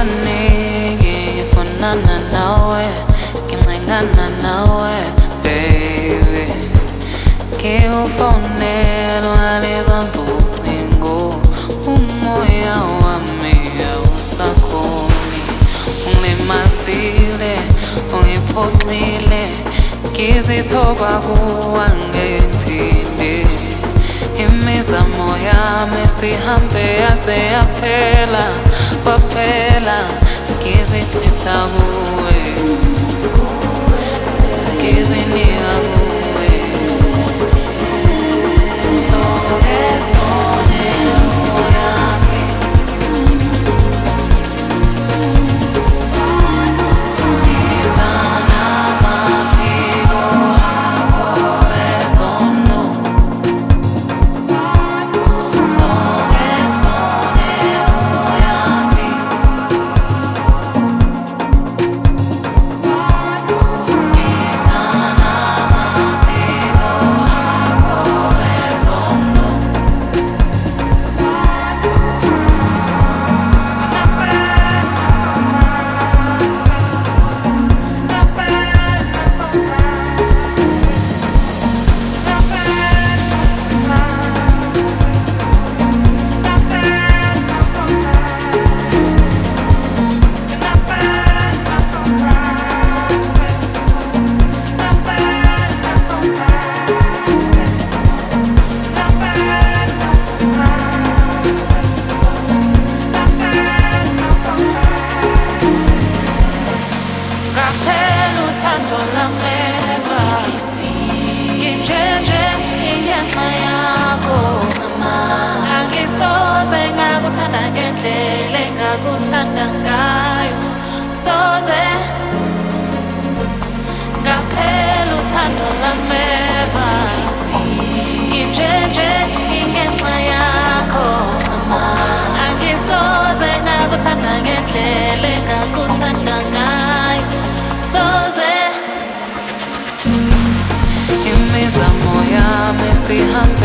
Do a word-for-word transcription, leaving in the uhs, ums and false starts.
kaningi funana nawe ngingengana nawe baby Kiufonelo alibambu ucingo umoya wami awusakhoni ungilimazile ungiphoxile ngizithoba kuwe ngiphinde imizamo yami sihambe yaze yaphela kwaphela ngizichitha kuwe ngizinika kuwe so there's morning yami izana maphiko akho ezono so there's morning yami izana maphiko akho ezono Ngaphela uthando lameva nginjenje ingenxa yakho angisoze ngakuthanda ngendlela engakuthanda ngayo soze ngaphela uthando lameva nginjenje ingenxa yakho angisoze ngakuthanda ngendlela engakuthanda ngayo soze imizamo yami sihambe